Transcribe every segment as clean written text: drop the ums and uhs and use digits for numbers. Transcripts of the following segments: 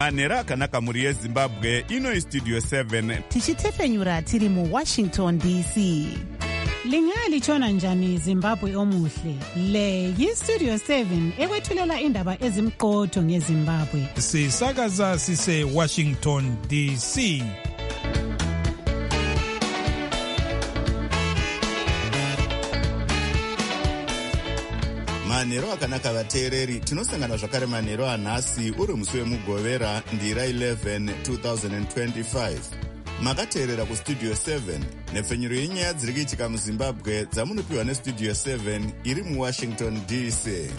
manhero akanaka mhuri yezimbabwe. Ino istudio 7 tichitefenyura tiri muWashington DC. Lingalitshona njani Zimbabwe omuhle? Le yiStudio 7 ekwethulela indaba ezimqotho ngeZimbabwe. Sisakaza sise Washington DC. manhero akanaka vateereri, tinosangana zvakare manhero anhasi uri musi wemugovera ndira 11 2025. Makateerera kustudio 7 nepfenyuro yenyaya dziri kuitika muzimbabwe dzamunopiwa nestudio 7 iri muWashington DC.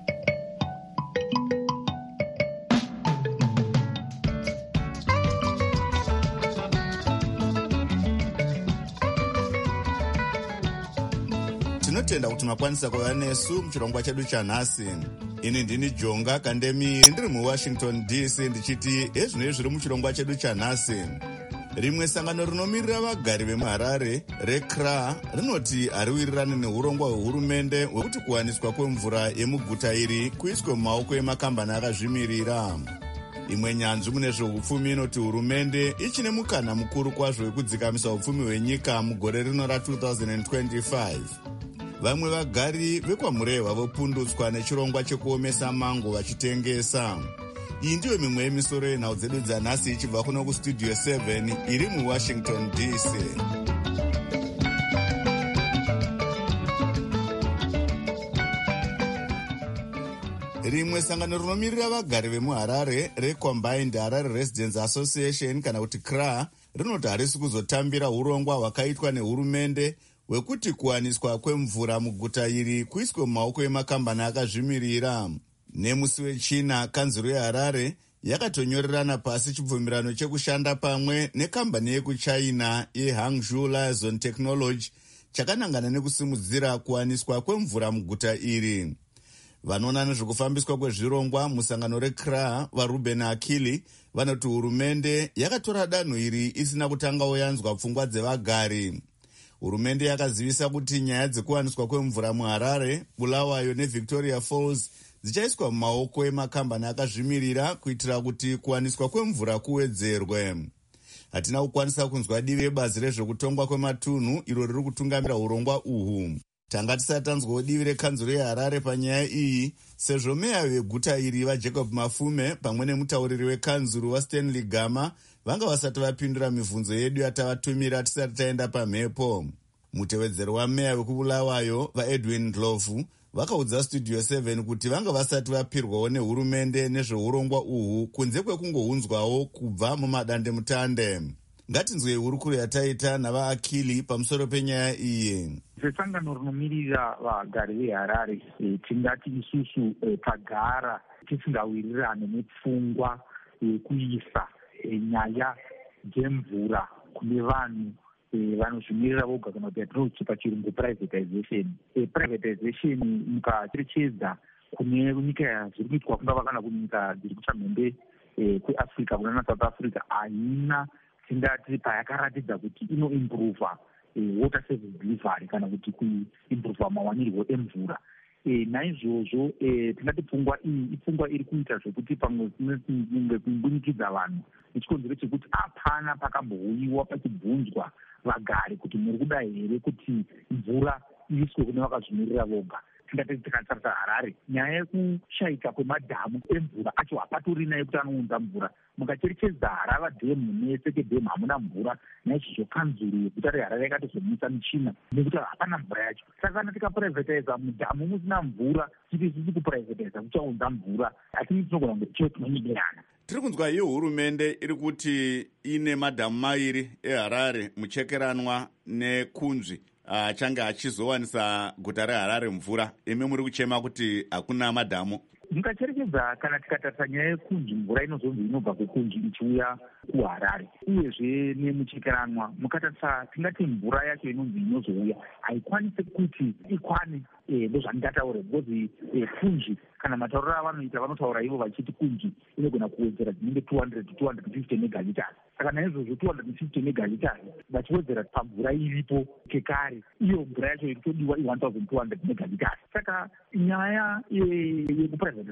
tinotenda kuti makwanisa kuva nesu muchirongwa chedu chanhasi. Ini ndini Jonga Kandemi, ndiri muWashington DC ndichiti ezvinoi zviri muchirongwa chedu chanhasi. Rimwe sangano rinomirira vagari vemuHarare reCRA rinoti hariwirirane neurongwa hwehurumende hwekuti kuwaniswa kwemvura yemuguta iri kuiswe mumaoko emakambani akazvimirira. Imwe nyanzvi mune zveupfumi inoti hurumende ichine mukana mukuru kwazvo wekudzikamisa upfumi hwenyika mugore rino ra2025. Vamwe vagari vekwamurehwa vopundutswa nechirongwa chekuomesa mango vachitengesa. Iyi ndiyo mimwe yemisoro yenhau dzedu dzanhasi ichibva kuno kustudio 7 iri muWashington DC. Rimwe sangano rinomirira vagari vemuHarare reCombined Harare Residents Association kana kuti CRA rinoti harisi kuzotambira urongwa hwakaitwa nehurumende hwekuti kuwaniswa kwemvura muguta iri kuiswe mumaoko emakambani akazvimirira. Nemusi wechina, kanzuro yeHarare yakatonyorerana pasi chibvumirano chekushanda pamwe nekambani yekuchina yeHangzhou Liaison Technology chakanangana nekusimudzira kuwaniswa kwemvura muguta iri. Vanoona nezvekufambiswa kwezvirongwa musangano reCRA vaRuben Akili vanoti hurumende yakatora danho iri isina kutangawo yanzwa pfungwa dzevagari. Hurumende yakazivisa kuti nyaya dzekuwaniswa kwemvura muHarare, Bulawayo neVictoria Falls dzichaiswa mumaoko emakambani akazvimirira kuitira kuti kuwaniswa kwemvura kuwedzerwe. Hatina kukwanisa kunzwa divi rebazi rezvekutongwa kwematunhu iro riri kutungamira urongwa uhu. Tanga tisati tanzwawo divi rekanzuro yeHarare panyaya iyi, sezvo meya veguta iri vaJacob Mafume pamwe nemutauriri wekanzuro waStanley Gama vanga vasati vapindura mibvunzo yedu yatavatumira tisati taenda pamhepo. Mutevedzero wameya wekubulawayo vaEdwin Ndlovu vakaudza studio 7 kuti vanga vasati vapirwawo nehurumende nezveurongwa uhu kunze kwekungounzwawo kubva mumadandemutande. Ngatinzwei hurukuro yataita navaAkili pamusoro penyaya iyi. Sesangano rinomirira vagari veHarare tingati isusu tagara tisingawirirane nepfungwa yekuisa nyaya dzemvura kune vanhu vanozvimirira voga kana kuti yatinoti pachirungu privatization. Privatization mukacherechedza kune nyika zviri kuitwa kungava kana kunyika dziri kuchamhembe kweAfrica kunana South Africa haina tingati payakaratidza kuti inoimprova water service delivery kana kuti kuimprova mawanirwo emvura. Naizvozvo tingati pfungwa iyi ipfungwa iri kuita zvekuti pamwe kubunikidza vanhu nechikonzero chekuti hapana pakambohuyiwa pachibvunzwa vagari kuti muri kuda here kuti mvura iiswe kune vakazvimirira voga. Tingati tikatarisa Harare, nyaya yekushaika kwemadhamu emvura acho hapatorina yekuti anounza mvura. Mukacherechedza Harava dhemu neSeke dhemu hamuna mvura. Naizvozvo kanzuro yeguta reHarare yakatozomisa michina nekuti hapana mvura yacho. Saka kana tikapuraivhetiza mudhamu musina mvura, tisi kupuraivhetiza kuchaunza mvura, asi tinogona kuti chiyo tinonyeberana. Tiri kunzwa iyo hurumende iri kuti ine madhamu mairi eHarare, Muchekeranwa neKunzvi, achange achizowanisa guta reHarare mvura. Imi muri kuchema kuti hakuna madhamu. Mukacherechedza kana tikatarisa nyaya yeKunzvi, mvura inozonzi inobva kuKunzvi ichiuya kuHarare, uyezve nemuchekeranwa mukatarisa tingati mvura yacho inonzi inozouya haikwanisi kuti ikwane ndozvandingataura because Kunzvi kana matauriro avanoita vanotaura ivo vachiti Kunzvi inogona kuwedzera dzinenge 200 to 250 megaliters. Saka naizvozvo 250 megaliters vachiwedzera pamvura iripo kekare, iyo mvura yacho iri kutodiwa 1200 megaliters. Saka nyaya yekupuraivhatiswa kwemvura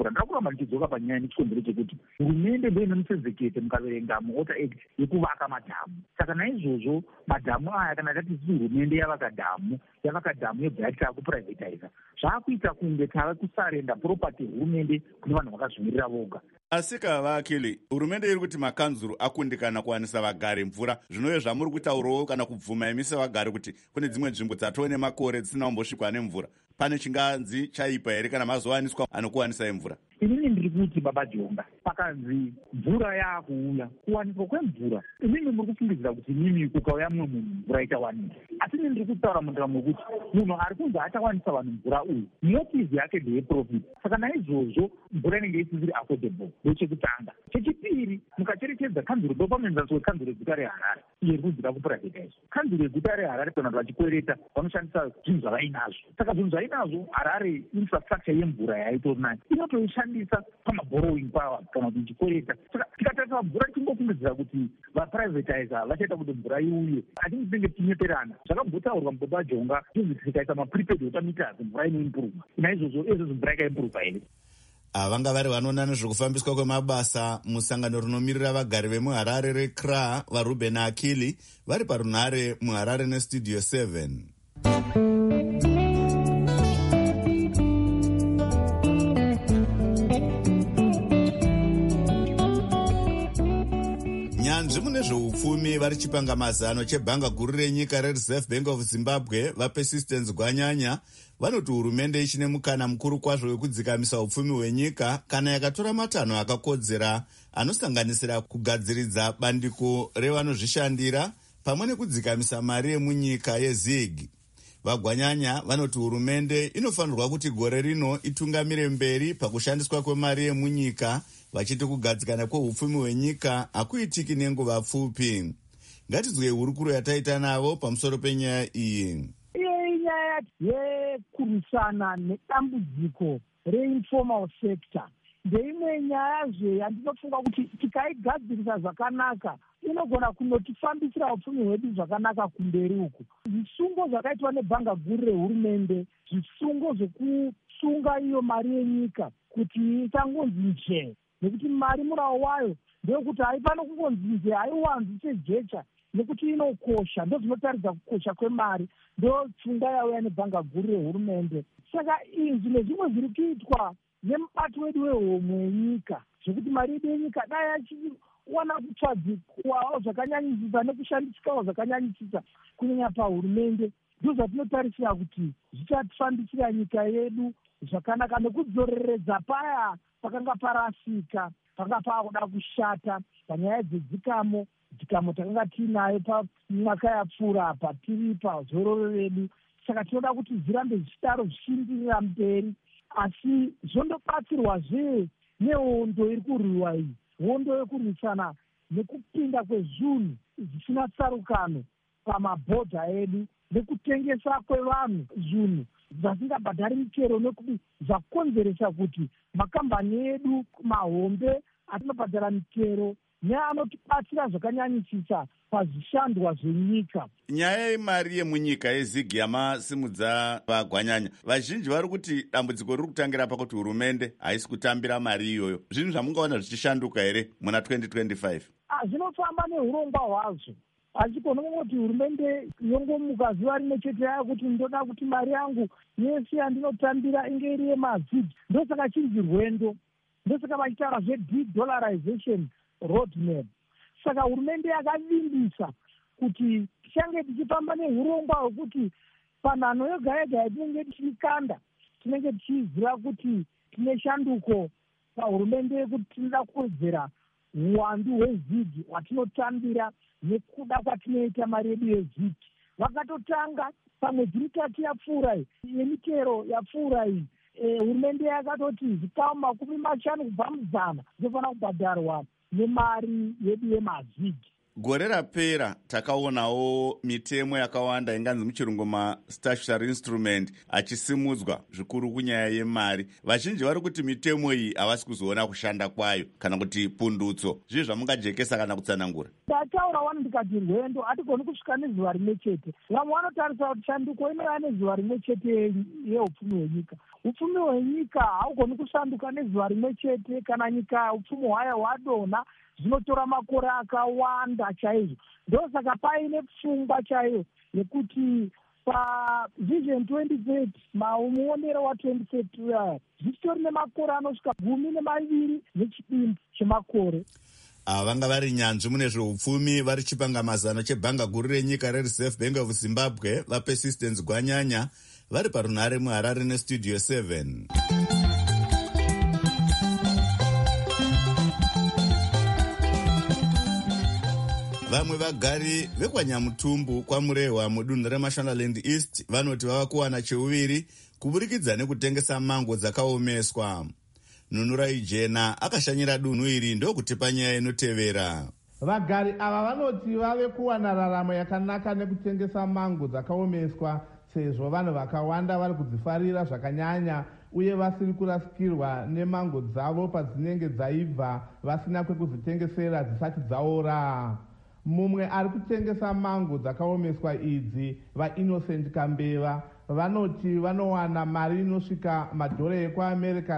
mvura. Ndakuramba ndichidzoka panyaya nechikonzero chekuti hurumende ndoine musezekete mukaverenga muwater act yekuvaka madhamu. Saka naizvozvo madhamu aya kana tati hurumende yavaka dhamu yobva yati takupuraivhetiza, zvaakuita kunge tava kusarenda property hurumende kune vanhu vakazvimirira voga. Asi kavakili, hurumende iri kuti makanzuru akundikana kuwanisa vagari mvura. Zvinove zvamuri kutaurawo kana kubvuma imi sevagari kuti kune dzimwe nzvimbo dzatove nemakore dzisina kumbosvikwa nemvura. Pane chinganzi chaipa here kana mazowaniswa anokuwanisai mvura? Inini ndiri kuti Baba Jonga, pakanzi mvura yaakuuya, kuwaniswa kwemvura, inini muri kufungidzira kuti mimi kukauya mumwe munhu mvura ichawaniswa. Asi inini ndiri kutaura mundaramo kuti munhu ari kunzi achawanisa vanhu mvura uyu, motive yake ndeyeprofit. Saka naizvozvo mvura inenge isisiri affordable, ndochekutanga. Chechipiri, mukacherechedza kanzuro dopamenzanso wekanzuro yeguta reHarare iye iri kunzira kupuraivhetizwa. Kanzuro yeguta reHarare kana vachikwereta vanoshandisa zvinhu zvavainazvo. Saka zvinhu zvainazvo Harare infrastructure yemvura yaitori nayo inotoishandisa pamaborrowing power kana kuti ichikwereta. Saka tikatarisa mvura tingofungidzira kuti vaprivatizer vachaita kuti mvura iuye, hatingi tinenge tinyeperana. Zvakambotsaurwa muBaba Jonga tikaisa maprepaid water meters mvura inoimprova. Naizvozvo izvozvo mvura ikaimprova here. Vanga vari vanoona nezvekufambiswa kwemabasa musangano rinomirira vagari vemuHarare reCRA vaRuben Akili vari parunhare muHarare nestudio 7. Nyanzvi mune zveupfumi vari chipanga mazano chebhanga guru renyika reReserve Bank of Zimbabwe vaPersistence Gwanyanya vanoti hurumende ichine mukana mukuru kwazvo wekudzikamisa upfumi hwenyika kana yakatora matanho akakodzera anosanganisira kugadziridza bandiko revanozvishandira pamwe nekudzikamisa mari yemunyika yeZig. Vagwanyanya vanoti hurumende inofanirwa kuti gore rino itungamire mberi pakushandiswa kwemari yemunyika, vachiti kugadzikana kweupfumi hwenyika hakuitiki nenguva pfupi. Ngatizwe hurukuro yataita navo pamusoro penyaya iyi. Inyaya yekurwisana nedambudziko reinformal sector ndeimwe nyayazve yandinofunga kuti tikaigadzirisa zvakanaka inogona kunotifambisira upfumi hwedu zvakanaka kumberi uku. Zvisungo zvakaitwa nebhanga guru rehurumende, zvisungo zvekusunga iyo mari yenyika kuti isangonzi njee, nekuti mari murao wayo ndeyekuti haifana kungonzi njee, haiwanzi sejecha nekuti inokosha. Ndo zvinotaridza kukosha kwemari, ndo pfungwa yauya nebhanga guru rehurumende. Saka izvi nezvimwe zviri kuitwa nemubato wedu wehomwe yenyika, zvekuti mari yedu yenyika dai yachiwana kutsvadzikwawo zvakanyanyisisa nekushandisikawo zvakanyanyisisa kunyanya pahurumende, ndo zvatinotarisira kuti zvichatifambisira nyika yedu zvakanaka nekudzoreredza paya pakanga parasika, panga paakuda kushata panyaya dzedzikamo takanga tiinayo pamwaka yapfuura apa tiri pazororo redu. Saka tinoda kuti zvirambe zvichidaro zvichienderera mberi, asi zvondobatsirwazve nehondo iri kurwiwa iyi, hondo yekurwisana nekupinda kwezvinhu zvisina tsarukano pamabhodha edu, nekutengesa kwevanhu zvinhu zvasingabhadhari michero, nekuti zvakonzeresa kuti makambani edu mahombe atinobhadhara michero neanotibatsira zvakanyanyisisa pazvishandwa zvenyika. Nyaya yemari yemunyika yeZig yamasimudza Vagwanyanya, vazhinji vari kuti dambudziko riri kutangira pakuti hurumende haisi kutambira mari iyoyo. Zvinhu zvamungaona zvichishanduka here muna 2025? Zvinofamba neurongwa hwazvo, hachikona kuti hurumende yongomuka zuva rimwe chete yaya kuti ndoda kuti mari yangu yese yandinotambira inge iri yemaZig. Ndosaka chinzi rwendo, ndosaka vachitaura zve-de-dollarization roadmap. Saka hurumende yakavimbisa kuti tichange tichifamba neurongwa hwekuti panhano yoga yega yatinenge tichikanda tinenge tichiziva kuti tine shanduko pahurumende yekuti tinoda kuwedzera uwandu hweZig hwatinotambira nekuda kwatinoita mari yedu yeZig. Vakatotanga pamwedzi mitatu yapfuura iyi yemichero yapfuura iyi, hurumende yakatoti zikamu 50 kubva muzana zvinofana kubhadharwa nemari yedu yemaZig. Gore rapera takaonawo mitemo yakawanda inganzi muchirungu mastatutory instrument achisimudzwa zvikuru kunyaya yemari. Vazhinji vari kuti mitemo iyi havasi kuzoona kushanda kwayo kana kuti pundutso. Zvii zvamungajekesa kana kutsanangura? Ndataura wani ndikati rwendo hatigoni kusvika nezuva rimwe chete. Vamwe vanotarisa kuti shanduko inouya nezuva rimwe chete yeupfumi hwenyika. Upfumi hwenyika haugoni kushanduka nezuva rimwe chete kana nyika upfumi hwayo hwadonha. Zvinotora makore akawanda chaizvo. Ndosaka paine pfungwa chaiyo yekuti pavision 2030 muonero wa2030 zvichitori nemakore anosvika 12 chemakore. Vanga vari nyanzvi mune zveupfumi vari chipangamazano chebhanga guru renyika reReserve Bank of Zimbabwe vaPersistence Gwanyanya vari parunhare muHarare neStudio 7. Vamwe vagari vekwaNyamutumbu kwaMurehwa mudunhu reMashonaland East vanoti vava kuwana cheuviri kuburikidza nekutengesa mango dzakaomeswa. Nunurai Jena akashanyira dunhu iri ndokutipa nyaya inotevera. Vagari ava vanoti vave kuwana raramo yakanaka nekutengesa mango dzakaomeswa sezvo vanhu vakawanda vari kudzifarira zvakanyanya uye vasiri kurasikirwa nemango dzavo padzinenge dzaibva vasina kwekuzitengesera dzisati dzaora. Mumwe ari kutengesa mango dzakaomeswa idzi vaInnocent Kambeva vanoti vanowana mari inosvika madhora ekuAmerica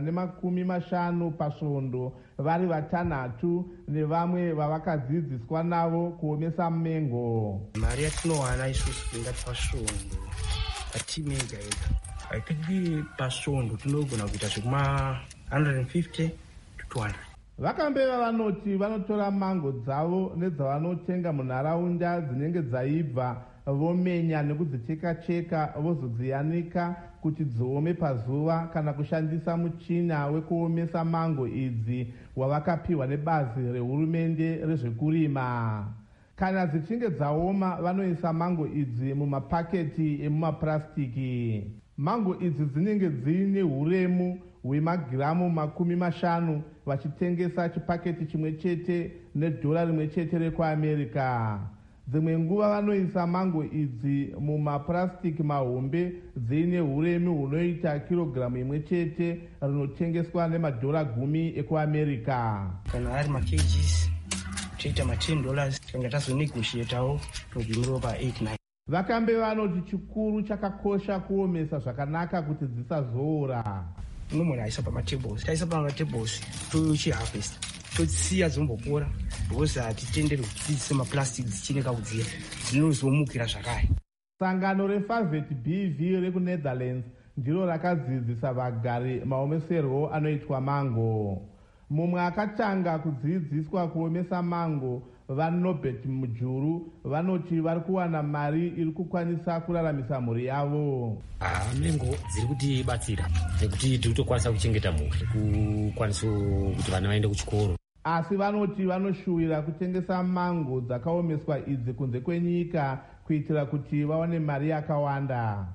150 pasvondo vari vatanhatu nevamwe vavakadzidziswa navo kuomesa mengo. Mari yatinowana isusu kuenda pasvondo patimega ega haitidi pasvondo tinogona kuita zvekuma 150 to 200. Vakambeva vanoti vanotora mango dzavo nedzavanotenga munharaunda dzinenge dzaibva vomenya nekudzicheka-cheka vozodziyanika kuti dziome pazuva kana kushandisa muchina wekuomesa mango idzi wavakapiwa nebazi rehurumende rezvekurima. Kana dzichinge dzaoma vanoisa mango idzi mumapaketi emumapurasitiki. Mango idzi dzinenge dziine uremu hwemagiramu 50 vachitengesa chipaketi chimwe chete nedhora rimwe chete rekuAmerica. Dzimwe nguva vanoisa mango idzi mumapurasitiki mahombe dziine uremu hunoita kirogiramu imwe chete rinotengeswa nemadhora 10 ekuAmerica. Kana ari makgs toita $10 tanga tazonegotiatawo tobvimiriwa pa8-9. Vakambe vanoti chikuru chakakosha kuomesa zvakanaka kuti dzisazoora. Nomwe aisa pamatables, taisa pamatables tochiharvesta totsiya dzombopora because hatitenderwi kuti tiise maplastic dzichineka kudziya dzinozomukira zvakare. Sangano reFavet BV rekuNetherlands ndiro rakadzidzisa vagari maomeserwo anoitwa mango. Mumwe akatanga kudzidziswa kuomesa mango vaNobert Mujuru vanoti vari kuwana mari iri kukwanisa kuraramisa mhuri yavo. Mengo dziri kutibatsira nekuti tiri kutokwanisa kuchengeta mhuri, kukwanisa kuti vana vaende kuchikoro. Asi vanoti vanoshuwira kutengesa mango dzakaomeswa idzi kunze kwenyika kuitira kuti vawane mari yakawanda.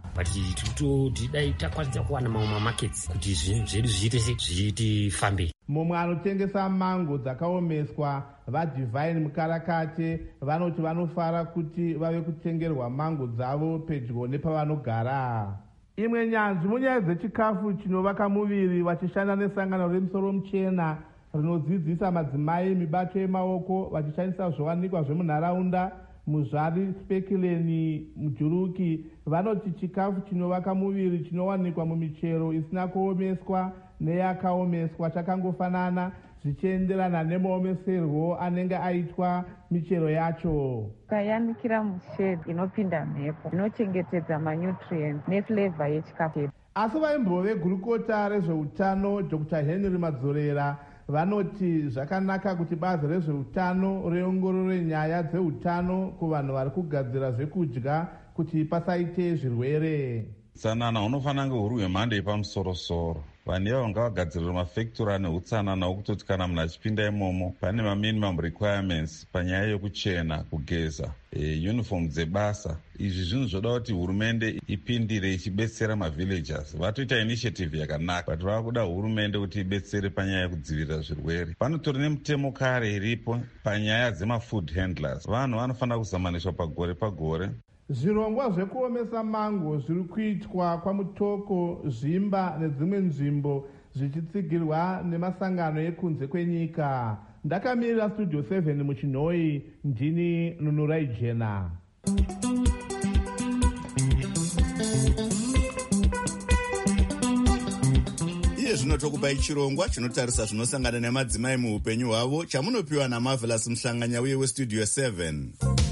But dai takwanisa kuwana mamwe mamarkets kuti zvedu zviitifambe. Mumwe anotengesa mango dzakaomeswa vaDivine Mukarakate vanoti vanofara kuti vave kutengerwa mango dzavo pedyo nepavanogara. Imwe nyanzvi munyaya dzechikafu chinovaka muviri vachishanda nesangano remusoro muchena rinodzidzisa madzimai mibato yemaoko vachishandisa zviwanikwa zvemunharaunda muzvari Spekuleni Mujuruki vanoti chikafu chinovaka muviri chinowanikwa mumichero isina kuomeswa neyakaomeswa chakangofanana zvichienderana nemaomeserwo anenge aitwa michero yacho. Ukayanikira mushedi inopinda mhepo inochengetedza manutrients neflavor yechikafu. Asi vaimbove gurukota rezveutano Dr. Henry Madzorera vanoti zvakanaka kuti bazi rezveutano riongorore nyaya dzeutano kuvanhu vari kugadzira zvekudya kuti pasaite zvirwere. Utsanana hunofanira kunge huri hwemhando yepamusoro-soro. vanhu ivavo ngavagadzirirwa mafektori ane utsanana wokutoti kana munhu achipinda imomo pane maminimum requirements panyaya yokuchena, kugeza, uniform dzebasa. Izvi zvinhu zvoda kuti hurumende ipindire ichibetsera mavillagers. Vatoita initiative yakanaka, but vava kuda hurumende kuti ibetsere panyaya yekudzivirira zvirwere. Panotori nemutemo kare iripo panyaya dzemafood handlers. Vanhu vanofanira kuzamaniswa pagore pagore. Zvirongwa zvekuomesa mango zviri kuitwa kwaMutoko, Zvimba nedzimwe nzvimbo zvichitsigirwa nemasangano ekunze kwenyika. Ndakamirira Studio 7 muChinhoi, ndini Nunurai Jena. Iye zvino tokupai chirongwa chinotarisa zvinosangana nemadzimai muupenyu hwavo chamunopiwa naMarvelous Mhlanganya uye weStudio 7.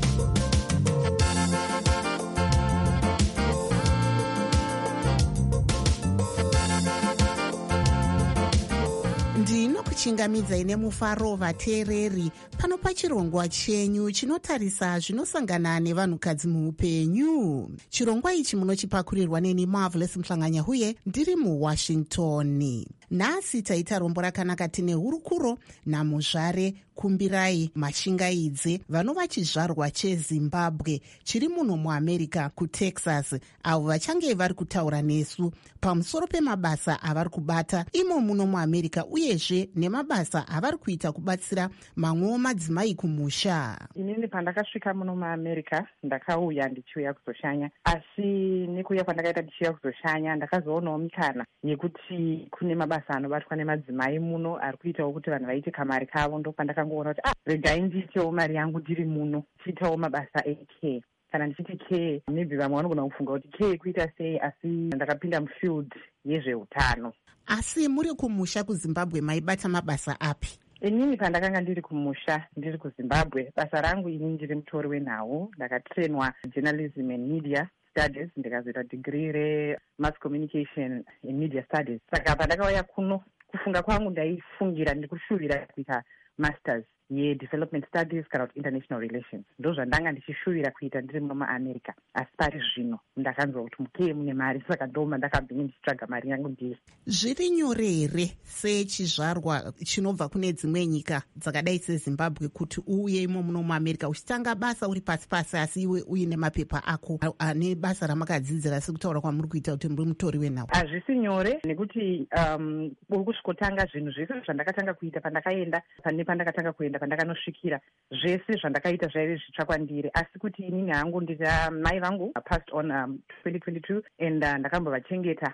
ndinokuchingamidzai nemufaro vateereri pano pachirongwa chenyu chinotarisa zvinosangana nevanhukadzi muupenyu. Chirongwa ichi munochipakurirwa neni Marvelous Mhlanganya uye ndiri muWashington. Nhasi taita rombo rakanaka tine hurukuro namuzvare Kumbirai Mashingaidze vanova chizvarwa cheZimbabwe chiri muno muAmerica kuTexas, avo vachange vari kutaura nesu pamusoro pemabasa avari kubata imo muno muAmerica uyezve nemabasa avari kuita kubatsira mamwewo madzimai kumusha. Inini pandakasvika muno muAmerica ndakauya ndichiuya kuzoshanya, asi nekuuya kwandakaita ndichiuya kuzoshanya ndakazoonawo mikana yekuti kune mabasa anobatwa nemadzimai muno ari kuitawo kuti vanhu vaite kamari kavo. Ndopandakangoona kuti regai ndiitewo mari yangu ndiri muno, chiitawo mabasa ecare. Kana ndichiti care, maybe vamwe vanogona kufunga kuti care kuita sei, asi ndakapinda mufield yezveutano. Asi muri kumusha kuZimbabwe maibata mabasa api? Inini pandakanga ndiri kumusha ndiri kuZimbabwe, basa rangu ini ndiri mutori wenhau. Ndakatrainwa journalism and media studies, ndikazoita degree remass communication and media studies. Saka pandakauya kuno, kufunga kwangu ndaifungira ndikushuvira kuita masters yedevelopment studies kana kuti international relations. Ndo zvandanga ndichishuvira kuita ndiri muno muAmerica. Asi pari zvino ndakanzwa kuti mukeye mune mari, saka ndoma ndakabhinga ndichitsvaga mari yangu ndiri. Zviri nyore here sechizvarwa chinobva kune dzimwe nyika dzakadai seZimbabwe kuti uuye imo muno muAmerica uchitanga basa uri pasi pasi asi iwe uine mapepa ako ane basa ramakadzidzira sekutaura kwamuri kuita kuti muri mutori wenhau? Hazvisi nyore nekuti uri kusvikotanga zvinhu zvese zvandakatanga kuita pandakaenda pandakatanga kuenda pandakanosvikira, zvese zvandakaita zvaive zvitsva kwandiri. Asi kuti inini hangu ndita mai vangu passed on 2022 and ndakambovachengeta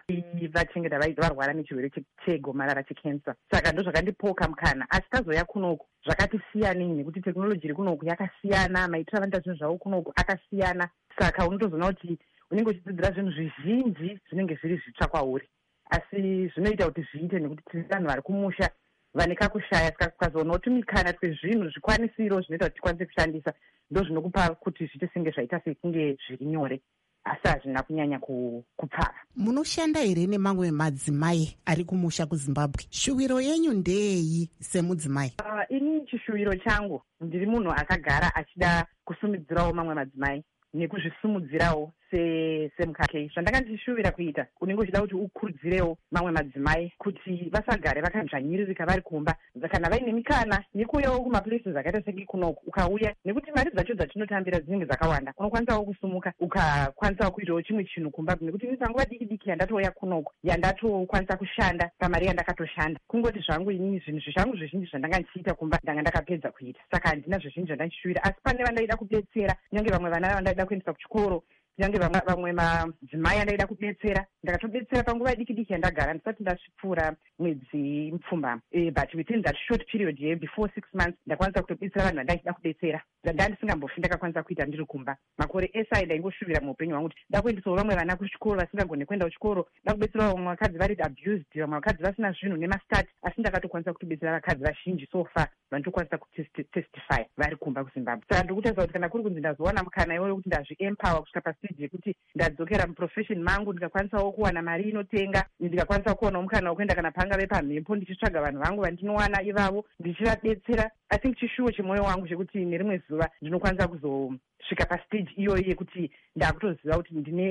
varwara nechirwere chegomarara checancer. Saka ndo zvakandipoka mukana. Asi tazoya kunoku zvakati siyanei nekuti teknoloji iri kunoku yakasiyana, maitiro avanoita zvinhu zvavo kunoku akasiyana. Saka unotozoona kuti unenge uchidzidzira zvinhu zvizhinji zvinenge zviri zvitsva kwauri, asi zvinoita kuti zviite nekuti tiri vanhu vari kumusha vane kakushaya. Saka kukazoona kuti mikana twezvinhu zvikwanisiro zvinoita kuti tikwanise kushandisa ndo zvinokupa kuti zviite senge zvaita sekunge zviri nyore, asi hazvina kunyanya kupfara. Munoshanda here nemamwe madzimai ari kumusha kuZimbabwe? Shuwiro yenyu ndeyei semudzimai? Ini chishuviro changu, ndiri munhu akagara achida kusumidzirawo mamwe madzimai nekuzvisumudzirawo semukake. Zvandanga ndichishuvira kuita, unenge uchida kuti ukurudzirewo mamwe madzimai kuti vasagare vakanzvanyiririka vari kumba, kana vaine mikana nekuuyawo kumaplaces akaita seki kunoku ukauya, nekuti mari dzacho dzatinotambira dzinenge dzakawanda. Unokwanisawo kusumuka ukakwanisawo kuitawo chimwe chinhu kumba, nekuti ini panguva diki diki yandatouya kunoku yandatokwanisa kushanda pamari yandakatoshanda. Kungoti zvangu inini zvinhu zvichangu zvizhinji zvandanga ndichiita kumba ndanga ndakapedza kuita, saka handina zvizhinji zvandachishuvira. Asi pane vandaida kubetsera, kunyange vamwe vana vandaida kuendesa kuchikoro, kunyange vamwe madzimai andaida kubetsera, ndakatobetsera panguva diki diki yandagara ndisati ndasvipfuura mwedzi mupfumbamwe. But within that short period before 6 months ndakwanisa kutobetsera vanhu vandachida kubetsera, ndandisingambofini ndakakwanisa kuita ndiri kumba. Makore ese ndaingoshuvira muupenyu hwangu kuti ndakuendesawo vamwe vana kuchikoro vasingagone kuenda kuchikoro, ndakubetsera vamwe vakadzi vari abused, vamwe vakadzi vasina zvinhu nemastati, asi ndakatokwanisa kutobetsera vakadzi vazhinji so far vanotokwanisa kutestify vari kumba kuZimbabwe. Saka ndokutaridza kuti kana kuri kunzi ndazowana mukana iwoyo kuti ndazviempower kusvika pastage yekuti ndadzokera muprofession mangu, ndikakwanisawo kuwana mari inotengwa, ndikakwanisa kuonawo mukana wekuenda kana pangave pamhepo ndichitsvaga vanhu vangu vandinowana ivavo ndichivabetsera. I think chishuwo chemwoyo wangu chekuti nerimwe zuva ndinokwanisa kuzosvika pastage iyoyi yekuti ndakutoziva kuti ndine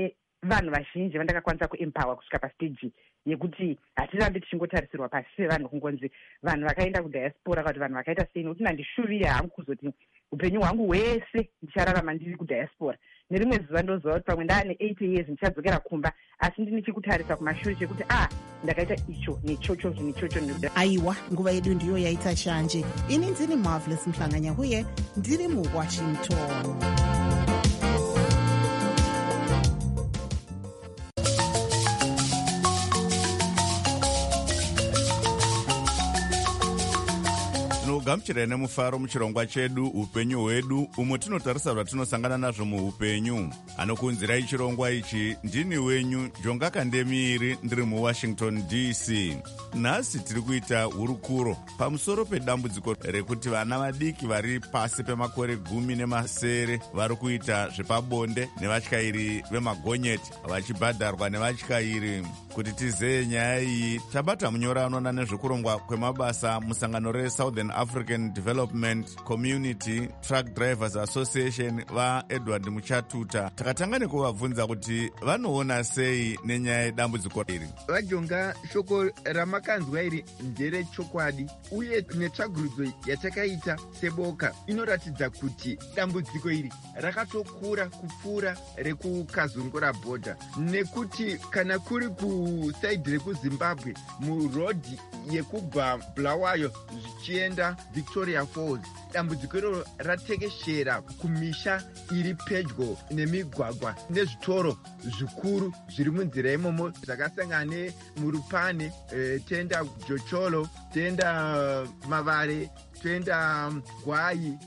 vanhu vazhinji vandakakwanisa kuempower kusvika pastage yekuti hatirambi tichingotarisirwa pasi sevanhu kungonzi vanhu vakaenda kudiaspora kana kuti vanhu vakaita sei, nokuti ndandishuvire hangu kuzoti upenyu hwangu hwese ndichararama ndiri kudiaspora. Nerimwe zuva ndoziva kuti pamwe ndaane 80 years ndichadzokera kumba, asi ndine chekutarisa kumashure chekuti ndakaita icho nechocho nechocho. Aiwa, nguva yedu ndiyo yaita shanje. Ini ndiri Marvelous Mhlanganya uye ndiri muWashington. gamuchirai nemufaro muchirongwa chedu upenyu hwedu, umo tinotarisa zvatinosangana nazvo muupenyu. Anokunzirai chirongwa ichi ndini wenyu Jonga Kandemiri, ndiri muWashington DC. Nhasi tiri kuita hurukuro pamusoro pedambudziko rekuti vana vadiki vari pasi pemakore 10 vari kuita zvepabonde nevatyairi vemagonyeti vachibhadharwa nevatyairi. Kuti tizeye nyaya iyi, tabata munyora anoona nezvekurongwa kwemabasa musangano reSouthern African Development Community Truck Drivers Association vaEdward Muchatuta. Takatanga nekuvabvunza kuti vanoona sei nenyaya yedambudziko iri. Vajonga, shoko ramakanzwa iri ndere chokwadi, uye netsvagurudzo yatakaita seboka inoratidza kuti dambudziko iri rakatokura kupfuura rekukazungura bhodha, nekuti kana kuri kusaidhi rekuZimbabwe murodhi yekubva Bulawayo zvichienda Victoria Falls, dambudziko iroro ratekeshera kumisha iri pedyo nemigwagwa nezvitoro zvikuru zviri munzira imomo zvakasangana neMurupane, tenda Jocholo, tenda Mavare, tenda Gwai,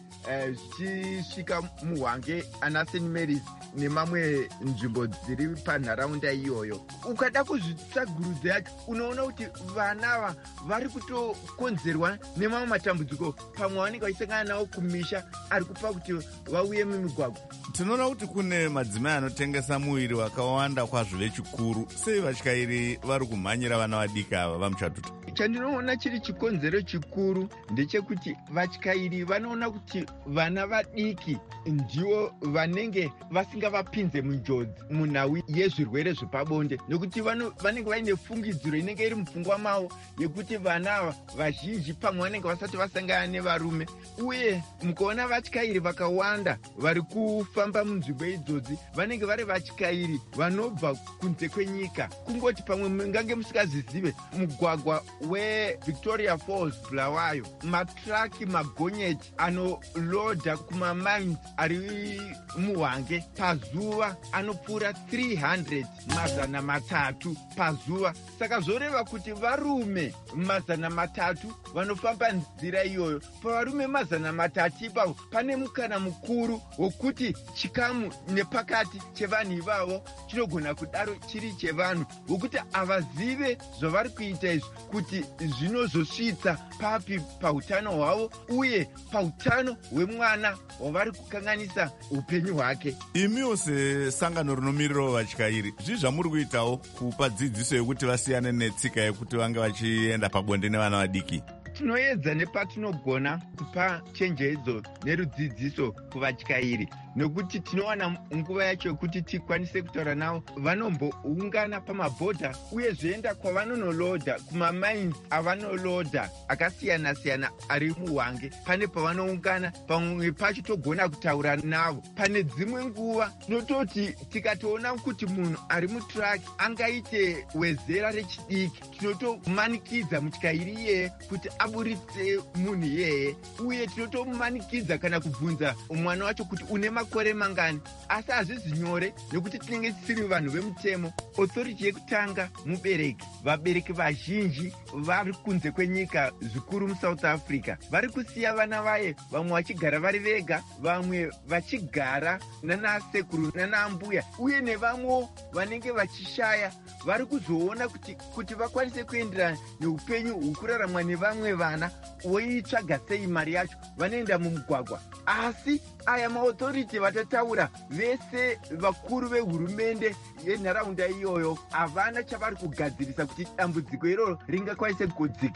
zvichisvika muHwange, ana St. Mary's nemamwe nzvimbo dziri panharaunda iyoyo. Ukada kuzvitsvagurudza yacho, unoona kuti vanava vari kutokonzerwa nemamwe matambudziko pamwe vanenge vachisangana nawo kumisha ari kupa kuti vauye mumigwagwa. Tinoona kuti kune madzimai anotengesa muviri wakawanda kwazvo vechikuru. Sei vatyairi vari kumhanyira vana vadiki ava, vaMuchatuta? Chandinoona chiri chikonzero chikuru ndechekuti vatyairi vanoona kuti vana vadiki ndivo vanenge vasingavapinze munjodzi munhawi yezvirwere zvepabonde, nekuti vanenge vaine fungidziro inenge iri mupfungwa mavo yekuti vana ava vazhinji pamwe vanenge vasati vasangana nevarume. Uye mukaona vatyairi vakawanda vari kufamba munzvimbo idzodzi vanenge vari vatyairi vanobva kunze kwenyika. Kungoti pamwe mungange musingazizive mugwagwa weVictoria Falls Bulawayo, matraki magonyeti anolodha kumamines ari muHwange pazuva anopfuura 300 pazuva. Saka zvoreva kuti varume 300 vanofamba nzira iyoyo. Pavarume 300 ipapo pane mukana mukuru wokuti chikamu nepakati chevanhu ivavo chinogona kudaro chiri chevanhu wokuti havazive zvavari kuita izvi kuti zvinozosvitsa papi pautano hwavo uye pautano hwemwana wavari kukanganisa upenyu hwake. Imiwo sesangano rinomirirawo vatyairi, zvii zvamuri kuitawo kupa dzidziso yekuti vasiyane netsika yekuti vange vachienda pabonde nevana vadiki? Tinoedza nepatinogona kupa chenjedzo nerudzidziso kuvatyairi, nokuti tinowana nguva yacho yekuti tikwanise kutaura navo. Vanomboungana pamabhodha uye zvoenda kwavanonolodha kumamines avanolodha akasiyana-siyana ari muHwange. Pane pavanoungana, pamwe pacho togona kutaura navo. Pane dzimwe nguva tinototi tikatoona kuti munhu ari mutraki angaite wezera rechidiki, tinotomanikidza mutyairi iyeye kuti aburitse munhu iyeye, uye tinotomumanikidza kana kubvunza mwana wacho kuti une makore mangani. Asi hazvizi nyore nekuti tinenge tisiri vanhu vemutemo. Authority yekutanga mubereki. Vabereki vazhinji vari kunze kwenyika, zvikuru muSouth Africa, vari kusiya vana vaye, vamwe vachigara vari vega, vamwe vachigara nanasekuru nanaambuya, uye nevamwewo vanenge vachishaya vari kuzoona kuti vakwanise kuenderana neupenyu hwekuraramwa nevamwe vana, voitsvaga sei mari yacho, vanoenda mumugwagwa. Asi aya maauthority vatataura vese vakuru vehurumende yenharaunda iyoyo havana chavari kugadzirisa kuti dambudziko iroro ringakwanise kudzikira.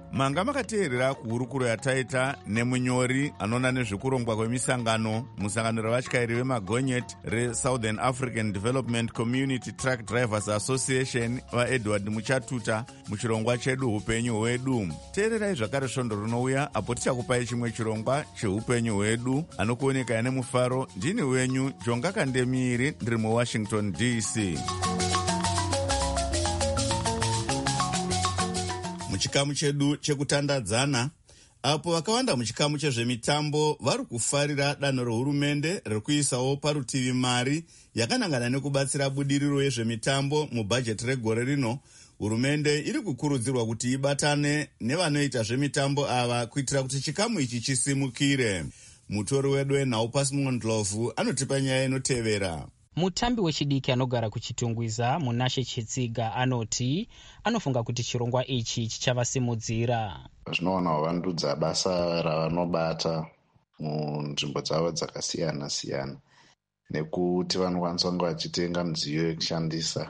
manga makateerera kuhurukuro yataita nemunyori anoona nezvekurongwa kwemisangano musangano revatyairi vemagonyeti reSouthern African Development Community Truck Drivers Association vaEdward Muchatuta muchirongwa chedu upenyu hwedu. Teererai zvakare svondo rinouya apo tichakupai chimwe chirongwa cheupenyu hwedu. Anokuoneka nemufaro ndini wenyu Jonga Kandemiri, ndiri muWashington DC. Muchikamu chedu chekutandadzana, apo vakawanda muchikamu chezvemitambo vari kufarira danho rehurumende rekuisawo parutivi mari yakanangana nekubatsira budiriro yezvemitambo mubhajeti regore rino. Hurumende iri kukurudzirwa kuti ibatane nevanoita zvemitambo ava kuitira kuti chikamu ichi chisimukire. Mutori wedu wenhau Pasimon Ndlovu anotipa nyaya inotevera. Mutambi wechidiki anogara kuchitungwiza Munashe Chitsiga anoti anofunga kuti chirongwa ichi chichavasimudzira. Zvinoona wavandudza basa ravanobata munzvimbo dzavo dzakasiyana siyana, nekuti vanokwanisa kunge vachitenga midziyo yekushandisa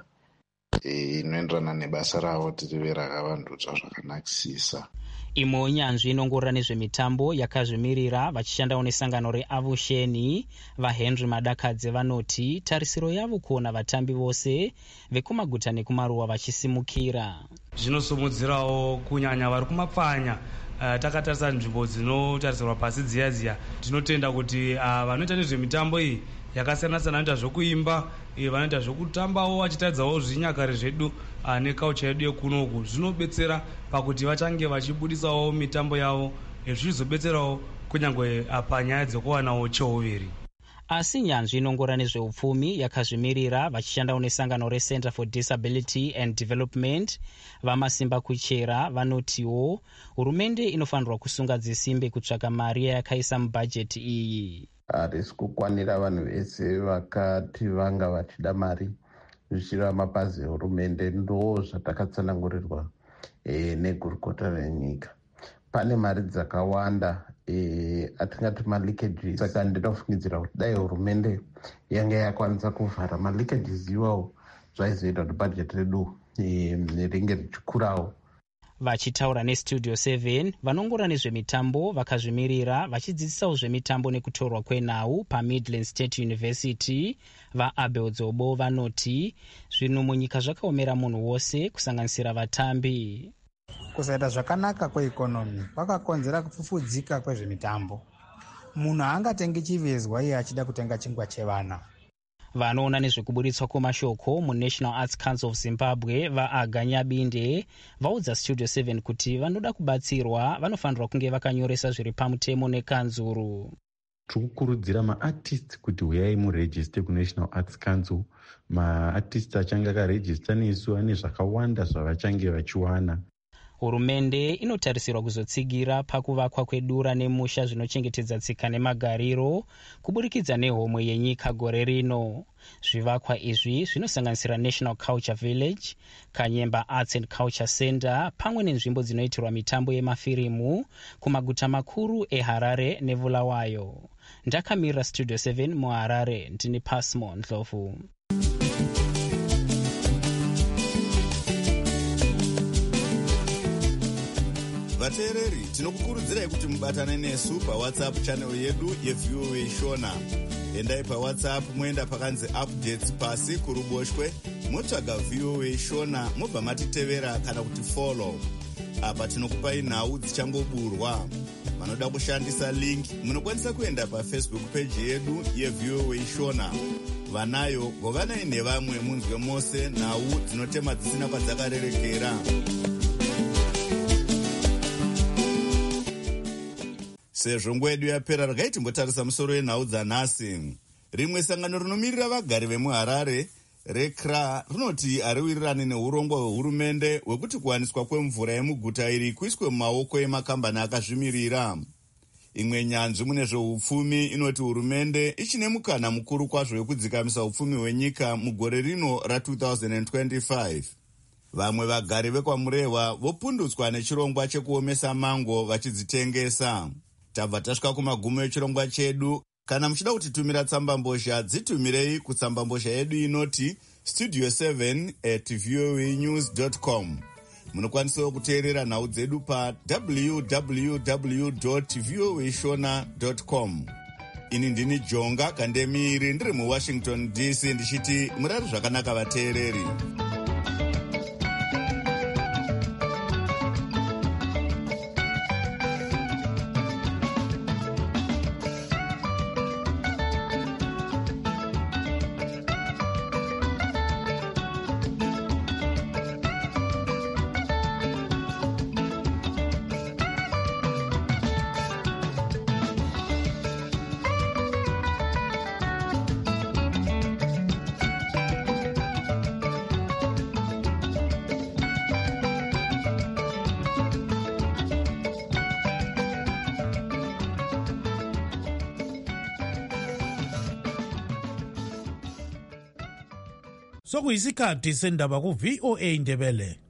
inoenderana nebasa ravo tirive rakavandudzwa zvakanakisisa. Imwe unyanzvi inongorora nezvemitambo yakazvimirira vachishandawo nesangano reAvusheni vaHenry Madakadze vanoti tarisiro yavo kuona vatambi vose vekumaguta nekumaruwa vachisimukira. Zvinosumudzirawo kunyanya vari kumapfanya. Takatarisa nzvimbo dzinotarisirwa pasi dziya tinotenda kuti vanoita nezvemitambo iyi yakasiyana siyana, vanoita zvokuimba, vanoita zvokutambawo vachitadzawo zvinyakare zvedu nekaucha yedu yekunoku. Zvinobetsera pakuti vachange vachibudisawo mitambo yavo, zvichizobetserawo kunyangwe panyaya dzokuvanawo cheuviri. Asi nyanzvi inongora nezveupfumi yakazvimirira vachishandawo nesangano reCenter for Disability and Development vaMasimba Kuchera vanotiwo hurumende inofanirwa kusunga dzisimbe kutsvaka mari yakaisa mubhajeti iyi. Harisi kukwanira vanhu vese vakati vanga vachida mari zvichireva mapazi ehurumende. Ndo zvatakatsanangurirwa negurukota renyika. Pane mari dzakawanda atingati maleakages. Saka ndinofungidzira kuti dai hurumende yange yakwanisa kuvhara maleakages iwawo zvaizoita kuti bhajeti redu ringe richikurawo. Vachitaura neStudio 7 vanongora nezvemitambo vakazvimirira vachidzidzisawo zvemitambo nekutorwa kwenhau paMidland State University vaAbel Dzobo vanoti zvinhu munyika zvakaomera munhu wose kusanganisira vatambi. Kusaita zvakanaka kweikonomi kwakakonzera kupfufudzika kwezvemitambo. Munhu haangatengi chivezwa iye achida kutenga chingwa chevana. Vanoona nezvekuburitswa kwemashoko muNational Arts Council of Zimbabwe vaAganyabinde vaudza Studio 7 kuti vanoda kubatsirwa vanofanirwa kunge vakanyoresa zviri pamutemo nekanzuru. Tikukurudzira maartists kuti huyai murejiste kuNational Arts Council. Maartists achange akarejista nesu ane zvakawanda zvavachange vachiwana. Hurumende inotarisirwa kuzotsigira pakuvakwa kwedura nemusha zvinochengetedza tsika nemagariro kuburikidza nehomwe yenyika gore rino. Zvivakwa izvi zvinosanganisira National Culture Village, Kanyemba Arts and Culture Center pamwe nenzvimbo dzinoitirwa mitambo yemafirimu kumaguta makuru eHarare neBulawayo. Ndakamirira Studio 7 muHarare, ndini Pasimon Ndlovu. Vateereri, tinokukurudzirai kuti mubatane nesu paWhatsApp channel yedu yeVOA Shona. Endai paWhatsApp moenda pakanzi updates pasi kuruboshwe motsvaga VOA Shona mobva matitevera kana kuti follow. Apa tinokupai nhau dzichangoburwa. Vanoda kushandisa link munokwanisa kuenda paFacebook page yedu yeVOA Shona. Vanayo govanai nevamwe munzwe mose nhau dzinotema dzisina kwadzakarerekera. Sezvo nguva yedu yapera regai timbotarisa musoro wenhau dzanhasi. Rimwe sangano rinomirira vagari vemuHarare reCRA rinoti hariwirirane neurongwa hwehurumende hwekuti kuwaniswa kwemvura yemuguta iri kuiswe mumaoko emakambani akazvimirira. Imwe nyanzvi mune zveupfumi inoti hurumende ichine mukana mukuru kwazvo wekudzikamisa upfumi hwenyika mugore rino ra2025. Vamwe vagari vekwamurehwa vopundutswa nechirongwa chekuomesa mango vachidzitengesa. Tabva tasvika kumagumo echirongwa chedu. Kana muchida kutitumira tsambambozha dzitumirei kutsambambozha yedu inoti studio7@voanews.com. Munokwanisawo kuteerera nhau dzedu pa www.voashona.com. Ini ndini Jonga Kandemiri ndiri muWashington DC ndichiti murari zvakanaka vateereri. Sokuyisikhathi sendaba ku VOA Ndebele.